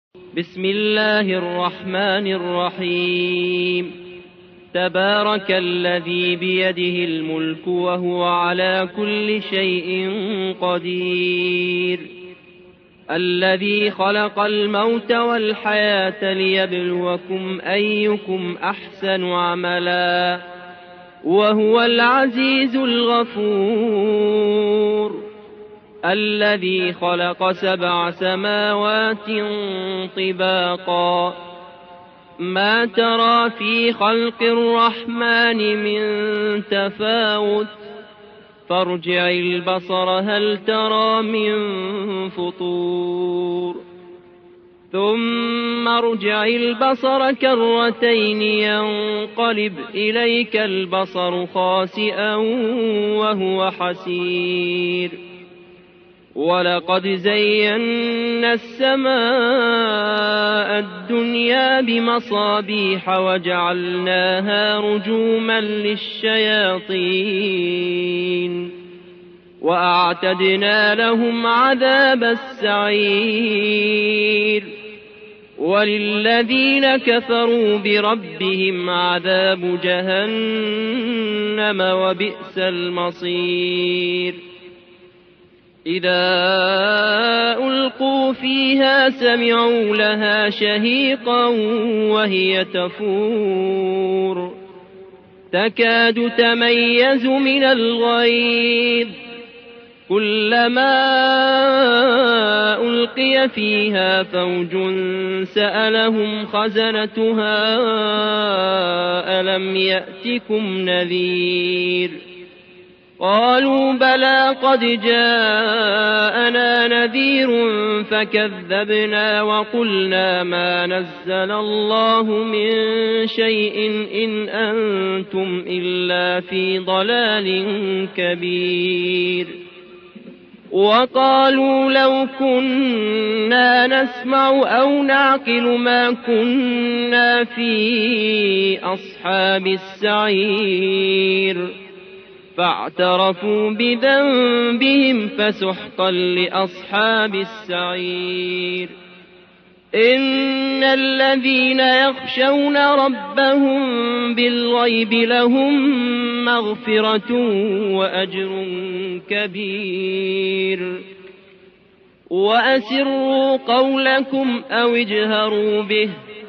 بسم الله الرحمن الرحيم. تبارك الذي بيده الملك وهو على كل شيء قدير، الذي خلق الموت والحياة ليبلوكم أيكم أحسن عملا وهو العزيز الغفور، الذي خلق 7 سماوات طباقا، ما ترى في خلق الرحمن من تفاوت، فارجع البصر هل ترى من فطور، ثم ارجع البصر كرتين ينقلب إليك البصر خاسئا وهو حسير، ولقد زينا السماء الدنيا بمصابيح وجعلناها رجوما للشياطين، وأعتدنا لهم عذاب السعير، وللذين كفروا بربهم عذاب جهنم وبئس المصير. إذا ألقوا فيها سمعوا لها شهيقا وهي تفور، تكاد تميز من الغيظ، كلما ألقي فيها فوج سألهم خزنتها ألم يأتكم نذير، قالوا بلى قد جاءنا نذير فكذبنا وقلنا ما نزل الله من شيء إن أنتم إلا في ضلال كبير، وقالوا لو كنا نسمع أو نعقل ما كنا في أصحاب السعير، فاعترفوا بذنبهم فسحقا لأصحاب السعير. إن الذين يخشون ربهم بالغيب لهم مغفرة وأجر كبير، وأسروا قولكم أو اجهروا به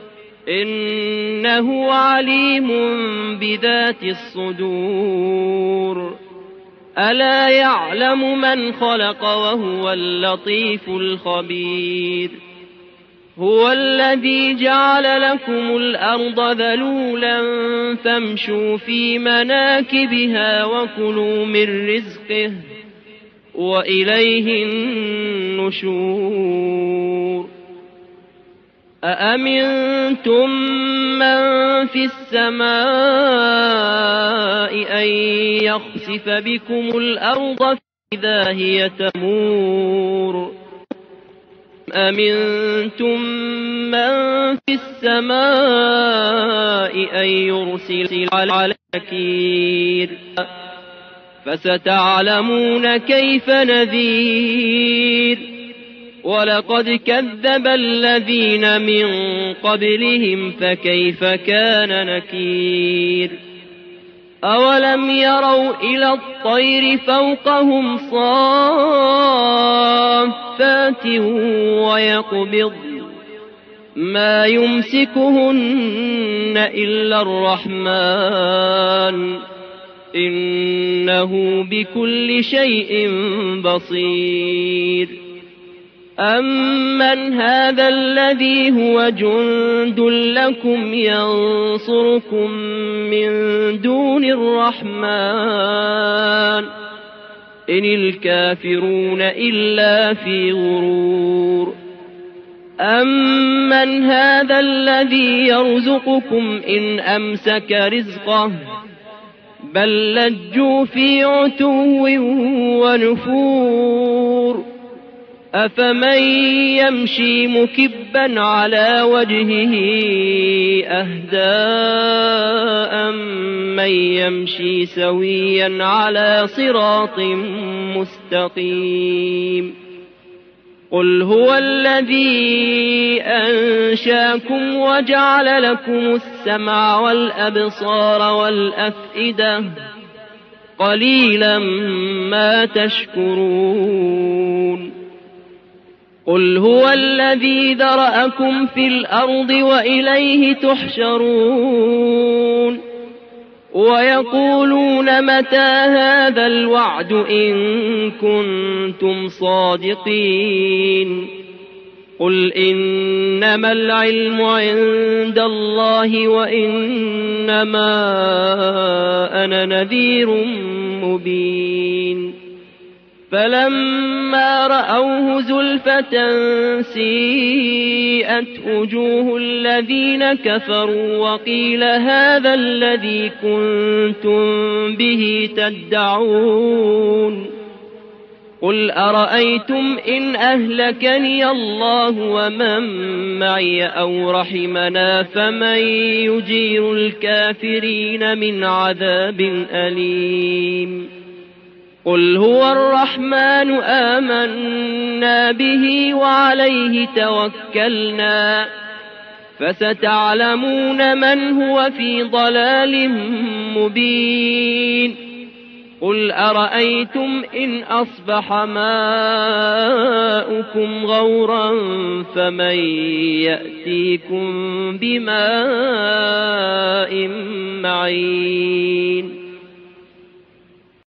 إنه عليم بذات الصدور، ألا يعلم من خلق وهو اللطيف الخبير. هو الذي جعل لكم الأرض ذلولا فامشوا في مناكبها وكلوا من رزقه وإليه النشور. أأمنتم من في السماء أن يخسف بكم الأرض فإذا هي تمور، أمنتم من في السماء أن يرسل عليكم نكير، فستعلمون كيف نذير. ولقد كذب الذين من قبلهم فكيف كان نكير. أولم يروا إلى الطير فوقهم صافات ويقبضن ما يمسكهن إلا الرحمن إنه بكل شيء بصير. أمن هذا الذي هو جند لكم ينصركم من دون الرحمن إن الكافرون إلا في غرور. أمن هذا الذي يرزقكم إن أمسك رزقه بل لجوا في عتو ونفور. أفمن يمشي مكبا على وجهه أهدى من يمشي سويا على صراط مستقيم. قل هو الذي أنشاكم وجعل لكم السمع والأبصار والأفئدة قليلا ما تشكرون قل هو الذي ذرأكم في الأرض وإليه تحشرون ويقولون متى هذا الوعد إن كنتم صادقين قل إنما العلم عند الله وإنما أنا نذير مبين فلما رأوه زلفة سيئت وجوه الذين كفروا وقيل هذا الذي كنتم به تدعون قل أرأيتم إن أهلكني الله ومن معي أو رحمنا فمن يجير الكافرين من عذاب أليم قل هو الرحمن آمنا به وعليه توكلنا فستعلمون من هو في ضلال مبين قل أرأيتم إن أصبح ماؤكم غورا فمن يأتيكم بماء معين